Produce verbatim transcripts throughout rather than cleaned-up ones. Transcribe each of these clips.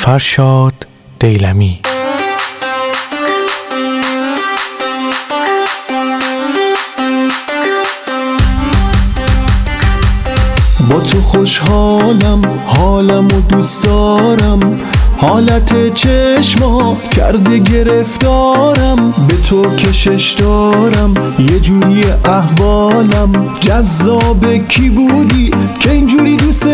فرشاد دیلمی. با تو خوشحالم، حالمو دوست دارم، حالت چشمات کرده گرفتارم، به تو کشش دارم، یه جوری احوالم جذاب. کی بودی که اینجوری دوست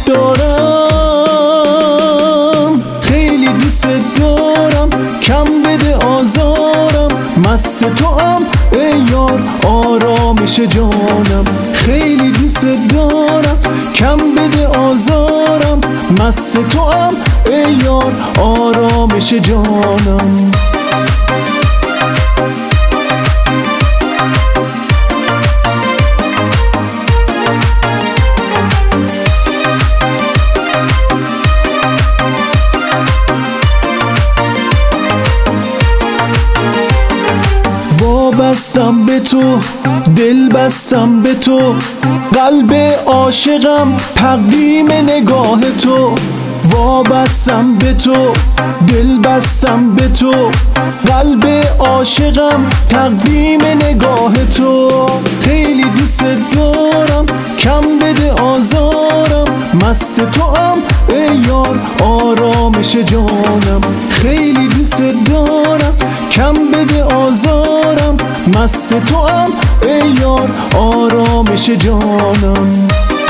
دارم؟ خیلی دوست دارم، کم بده آزارم، مست تو هم ای یار آرامش جانم. خیلی دوست دارم، کم بده آزارم، مست تو هم ای یار آرامش جانم. وابستم به تو، دل بستم به تو، قلب عاشقم تقدیم نگاه تو. وابستم به تو، دل بستم به تو، قلب عاشقم تقدیم نگاه تو. خیلی دوست دارم، کم بده آزارم، مست تو هم ای یار آرامش جانم. خیلی دوست دارم، کم بده آزارم، مست تو هم ای یار آرامش جانم.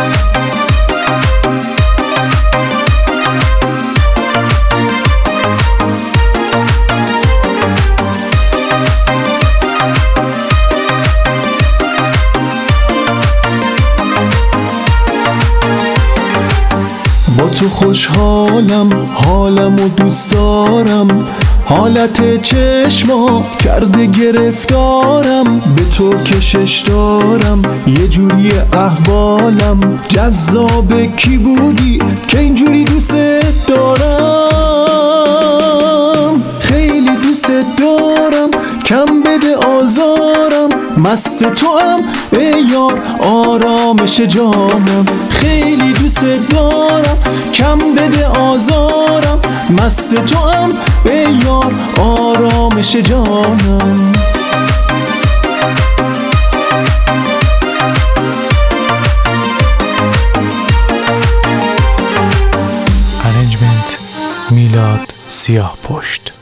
با تو خوشحالم، حالمو دوست دارم، حالت چشمات کرده گرفتارم، به تو کشش دارم، یه جوری احوالم جذاب. کی بودی که اینجوری دوست دارم؟ خیلی دوست دارم، کم بده آزارم، مست تو هم ای یار آرامش جانم. خیلی دوست دارم، کم بده آزارم، مست تو هم ای یار آرامش جانم. ارنجمنت میلاد سیاه پشت.